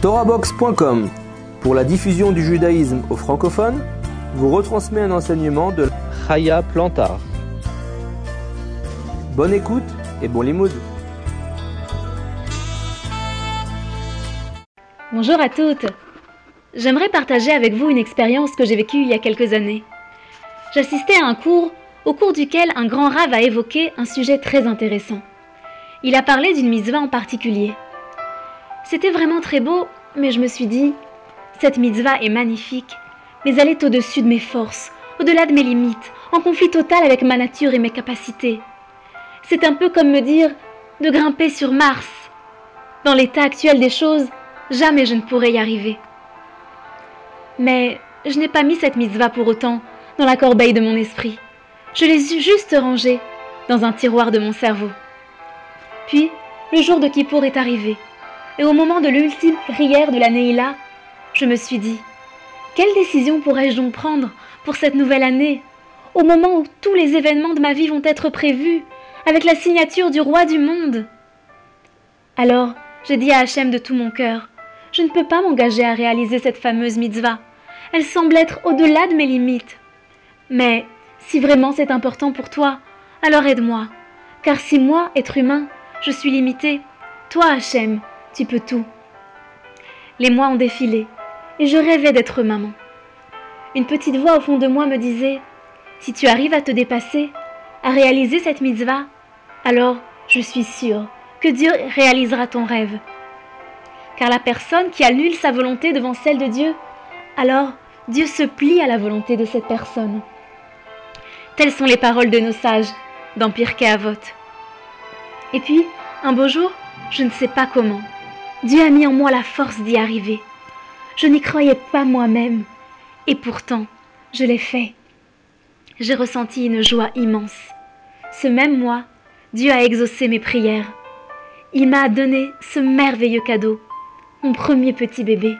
Torahbox.com, pour la diffusion du judaïsme aux francophones, vous retransmet un enseignement de Chaya Plantar. Bonne écoute et bon limoud. Bonjour à toutes. J'aimerais partager avec vous une expérience que j'ai vécue il y a quelques années. J'assistais à un cours au cours duquel un grand rav a évoqué un sujet très intéressant. Il a parlé d'une mitzvah en particulier. C'était vraiment très beau, mais je me suis dit, cette mitzvah est magnifique, mais elle est au-dessus de mes forces, au-delà de mes limites, en conflit total avec ma nature et mes capacités. C'est un peu comme me dire de grimper sur Mars. Dans l'état actuel des choses, jamais je ne pourrais y arriver. Mais je n'ai pas mis cette mitzvah pour autant dans la corbeille de mon esprit. Je l'ai juste rangée dans un tiroir de mon cerveau. Puis, le jour de Kippour est arrivé, et au moment de l'ultime prière de la Neila, je me suis dit, quelle décision pourrais-je donc prendre pour cette nouvelle année, au moment où tous les événements de ma vie vont être prévus, avec la signature du roi du monde? Alors, j'ai dit à Hachem de tout mon cœur, je ne peux pas m'engager à réaliser cette fameuse mitzvah. Elle semble être au-delà de mes limites. Mais, si vraiment c'est important pour toi, alors aide-moi. Car si moi, être humain, je suis limité, toi, Hachem, tu peux tout. Les mois ont défilé, et je rêvais d'être maman. Une petite voix au fond de moi me disait, si tu arrives à te dépasser, à réaliser cette mitzvah, alors je suis sûre que Dieu réalisera ton rêve. Car la personne qui annule sa volonté devant celle de Dieu, alors Dieu se plie à la volonté de cette personne. Telles sont les paroles de nos sages dans Pirkei Avot. Et puis, un beau jour, je ne sais pas comment, Dieu a mis en moi la force d'y arriver. Je n'y croyais pas moi-même, et pourtant, je l'ai fait. J'ai ressenti une joie immense. Ce même mois, Dieu a exaucé mes prières. Il m'a donné ce merveilleux cadeau, mon premier petit bébé.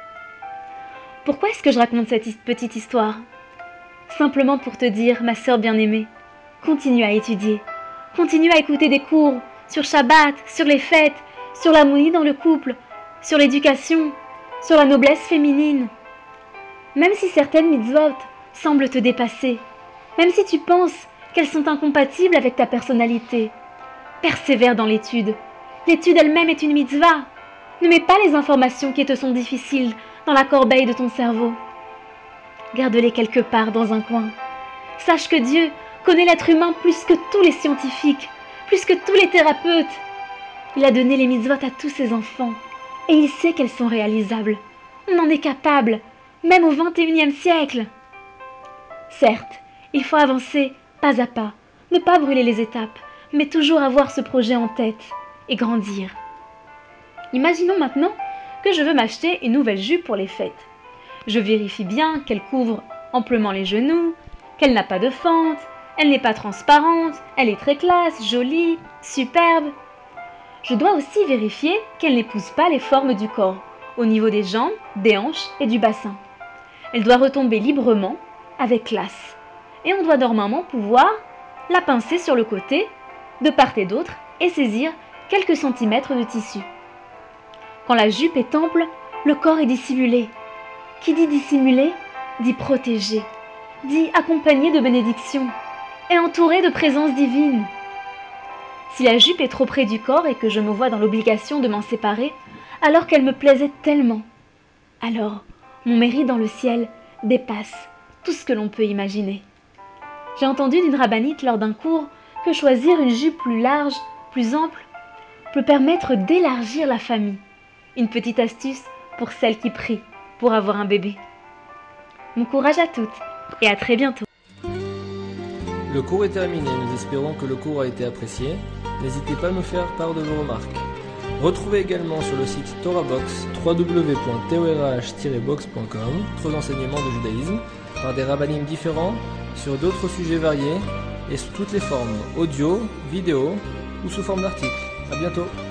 Pourquoi est-ce que je raconte cette petite histoire? Simplement pour te dire, ma sœur bien-aimée, continue à étudier, continue à écouter des cours sur Shabbat, sur les fêtes, sur l'harmonie dans le couple, sur l'éducation, sur la noblesse féminine. Même si certaines mitzvot semblent te dépasser, même si tu penses qu'elles sont incompatibles avec ta personnalité, persévère dans l'étude. L'étude elle-même est une mitzvah. Ne mets pas les informations qui te sont difficiles dans la corbeille de ton cerveau. Garde-les quelque part dans un coin. Sache que Dieu connaît l'être humain plus que tous les scientifiques, plus que tous les thérapeutes. Il a donné les mitzvot à tous ses enfants, et il sait qu'elles sont réalisables. On en est capable, même au XXIe siècle. Certes, il faut avancer pas à pas, ne pas brûler les étapes, mais toujours avoir ce projet en tête et grandir. Imaginons maintenant que je veux m'acheter une nouvelle jupe pour les fêtes. Je vérifie bien qu'elle couvre amplement les genoux, qu'elle n'a pas de fente, elle n'est pas transparente, elle est très classe, jolie, superbe. Je dois aussi vérifier qu'elle n'épouse pas les formes du corps, au niveau des jambes, des hanches et du bassin. Elle doit retomber librement, avec classe. Et on doit normalement pouvoir la pincer sur le côté, de part et d'autre, et saisir quelques centimètres de tissu. Quand la jupe est ample, le corps est dissimulé. Qui dit dissimulé, dit protégé, dit accompagné de bénédictions, et entouré de présence divine. Si la jupe est trop près du corps et que je me vois dans l'obligation de m'en séparer, alors qu'elle me plaisait tellement, alors mon mérite dans le ciel dépasse tout ce que l'on peut imaginer. J'ai entendu d'une rabbinite lors d'un cours que choisir une jupe plus large, plus ample, peut permettre d'élargir la famille. Une petite astuce pour celles qui prient pour avoir un bébé. Bon courage à toutes et à très bientôt. Le cours est terminé, nous espérons que le cours a été apprécié. N'hésitez pas à nous faire part de vos remarques. Retrouvez également sur le site Torahbox www.torah-box.com d'autres enseignements de judaïsme par des rabbinim différents sur d'autres sujets variés et sous toutes les formes, audio, vidéo ou sous forme d'articles. À bientôt.